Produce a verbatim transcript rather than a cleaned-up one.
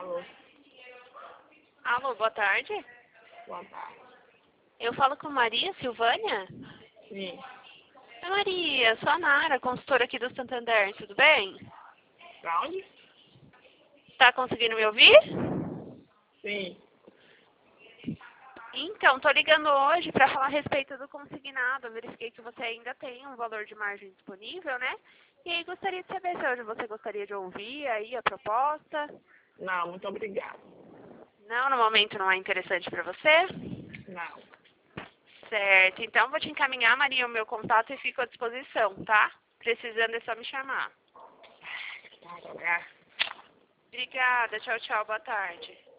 Alô, Alô, boa tarde. boa tarde. Eu falo com Maria Silvânia? Sim. Oi, Maria, sou a Nara, consultora aqui do Santander, tudo bem? Pra onde? Tá conseguindo me ouvir? Sim. Então, tô ligando hoje para falar a respeito do consignado. Eu verifiquei que você ainda tem um valor de margem disponível, né? E aí gostaria de saber se hoje você gostaria de ouvir aí a proposta. Não, muito obrigado. Não, no momento não é interessante para você? Não. Certo, então vou te encaminhar, Maria, o meu contato e fico à disposição, tá? Precisando é só me chamar. Tá, tá. Obrigada, tchau, tchau, boa tarde.